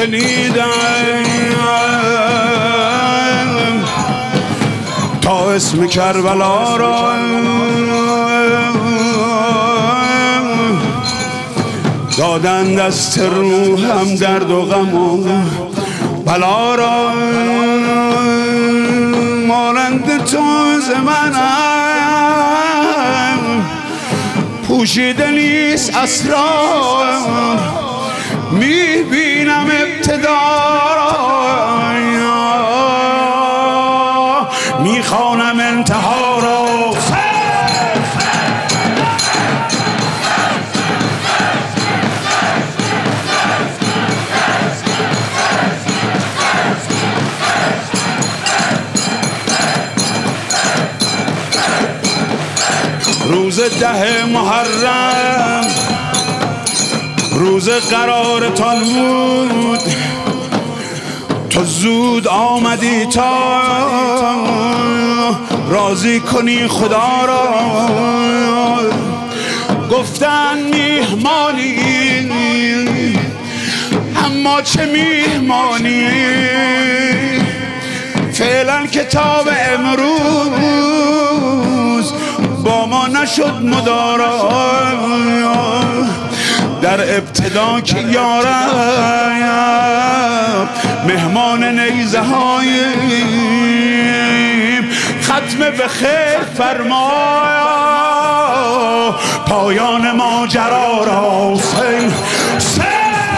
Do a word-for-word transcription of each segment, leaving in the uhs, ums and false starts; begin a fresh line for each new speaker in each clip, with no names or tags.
شنیدم تا اسم کربلا را دادن دست روحم درد و غم و بلا را مانند تو ز منم پوشیده نیست اسرار میبینم ابتدا میخوانم انتها را روز ده محرم روز قرارتان بود تو زود آمدی تا راضی کنی خدا را گفتن میهمانی اما چه میهمانی فعلا کتاب امروز با ما نشد مدارا در ابتدا که یارم مهمان نیزه هاییم ختم به خیر فرما پایان ماجرا را سین سین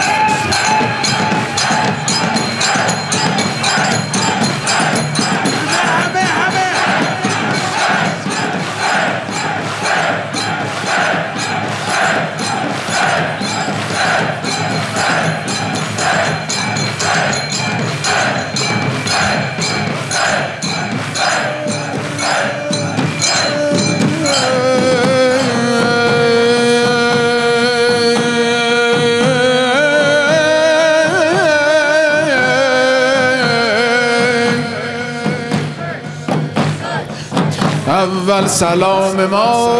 اول سلام ما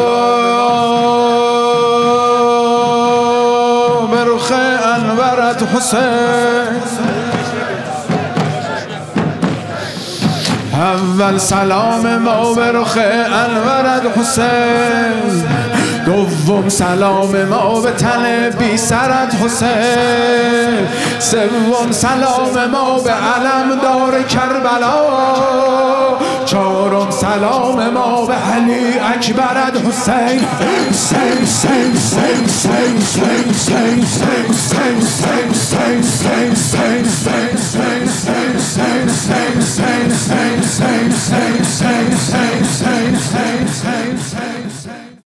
به رخ انورت حسین اول سلام ما به رخ انورت حسین دوم سلام ما به تن بی سرت حسین سوم سلام ما به علمدار کربلا چهارم سلام ما به علی اکبرت حسین حسین حسین حسین حسین حسین حسین حسین حسین حسین حسین